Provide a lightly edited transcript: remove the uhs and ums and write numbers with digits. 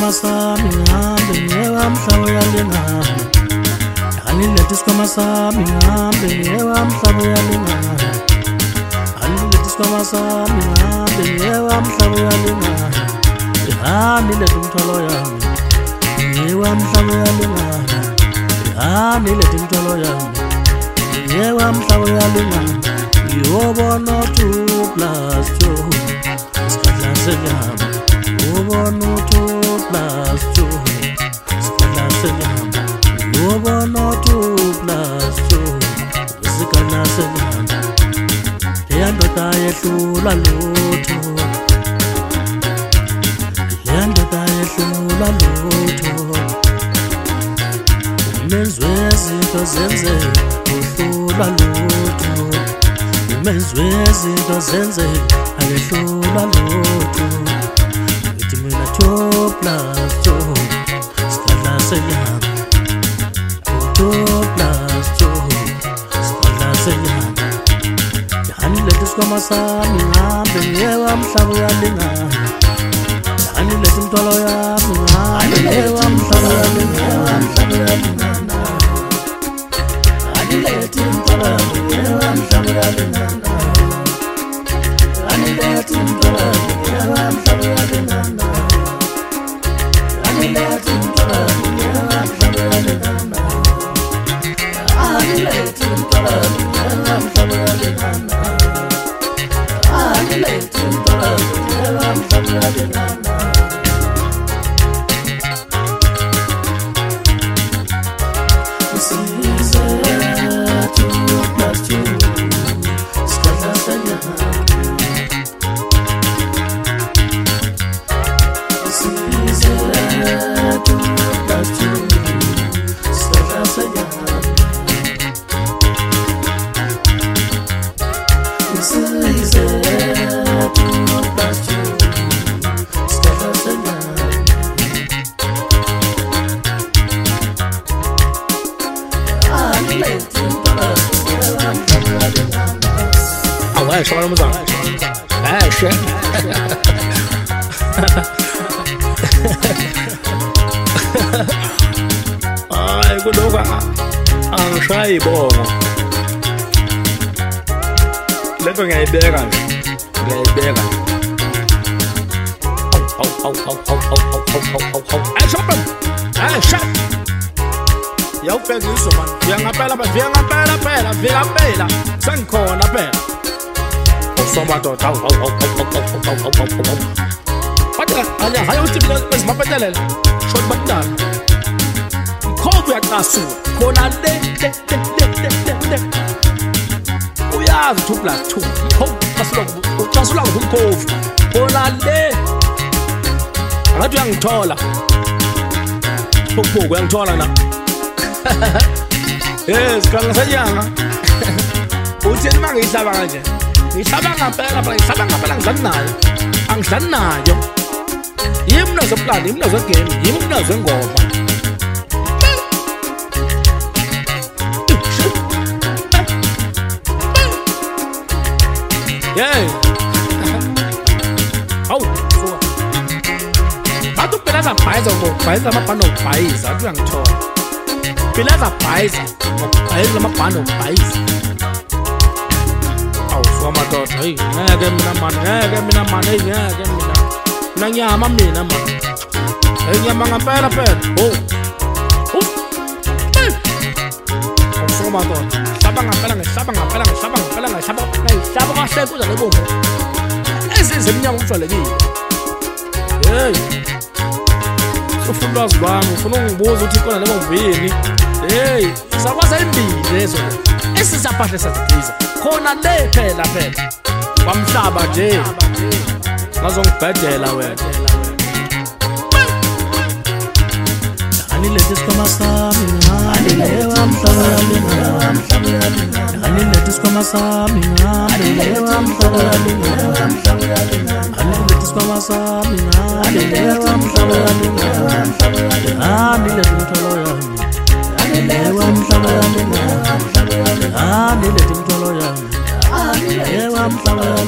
isikhwama sami ngihambe ngiye kwamhlaba uyalingana. Angilethe isikhwama sami ngihambe ngiye kwamhlaba uyalingana. Angilethe isikhwama sami ngihambe ngiye kwamhlaba uyalingana. Angilethe imithwalo yami ngiye kwamhlaba uyalingana. Angilethe imithwalo yami ngiye kwamhlaba uyalingana. Ngiyobona 2 plus 2 isikhathi senyama. Ngiyobona 2 plus 2 isikhathi senyama. Ngiyobona 2 plus 2 isikhathi senyama. Leyandoda yehlula lutho, leyandoda yehlula lutho. Umenzwe izinto zenzeka uhlula lutho. Umenzwe izinto zenzeka akehlula lutho. Ngithi mina 2 plus 2 isikhathi senyama. 2 plus 2 isikhathi senyama. Angilethe isikhwama sami ngihambe ngiye kwamhlaba uyalingana. Angilethe imithwalo yami ngihambe ngiye kwamhlaba uyalingana. Angilethe imithwalo yami ngiye kwamhlaba uyalingana. Angilethe imithwalo yami ngiye kwamhlaba uyalingana. Angilethe imithwalo yami ngiye kwamhlaba uyalingana. Angilethe imithwalo yami ngiye kwamhlaba uyalingana. Angilethe imithwalo yami ngiye kwamhlaba uyalingana. 哎，说什么脏？哎，是。Ay, kulokhu angishayi ibongo. Lento ngiyayibeka nje. Ngiyayibeka. Ay, shopper. Ay, shop. Yawubhekisa man. Via ngempela. Sengikhona phela. Somadoda. Kodwa hayothi mina bezimaphetelela. Shot badala. Ikhovu yaqasula. Khona le. Uyazi 2 plus 2. Ikhovu uqasula ngomkhovu. Khona le. Ngathi uyangithola. Phokuphoku uyangithola na. Yes, kangasanyanga. Uthini mangiyihlaba kanje? Ngihlaba ngempela ngidlali nayo. Angidlali nayo. Yimi nazoplan, yimi nazogame, yimi nazengoma. Yeah. Aw, fuwa. Batho phela za bhayiza ngokubhayiza amabhano okubhayiza, athi uyangithola. Phela za bhayiza ngokubhayiza amabhano okubhayiza. Madoda, hey, ngeke mina man, hey, ngeke mina. Nanyama mina man. Hey, nyama ngempela phela. Oh. Hey. So madoda. Hlaba ngempela. Hlaba kahle kuza lebombo. Ezize iminyaka umhlelekile. Hey. Ufuna ulwazi lwami, ufuna ungibuza ukuthi ikona lebombini. Hey, sakwazi imbili lezo. Esisaphahle sazibiza. Khona le phela kwamhlaba nje ngazongibhedela wena. Angilethe isikhwama sami ngihambe ngiye kwamhlaba uyalingana. Angilethe isikhwama sami ngihambe ngiye kwamhlaba uyalingana. Angilethe isikhwama sami ngihambe ngiye kwamhlaba uyalingana. Angilethe imithwalo yami ngiye kwamhlaba uyalingana. Angilethe imithwalo yami ngiye kwamhlaba uyalingana.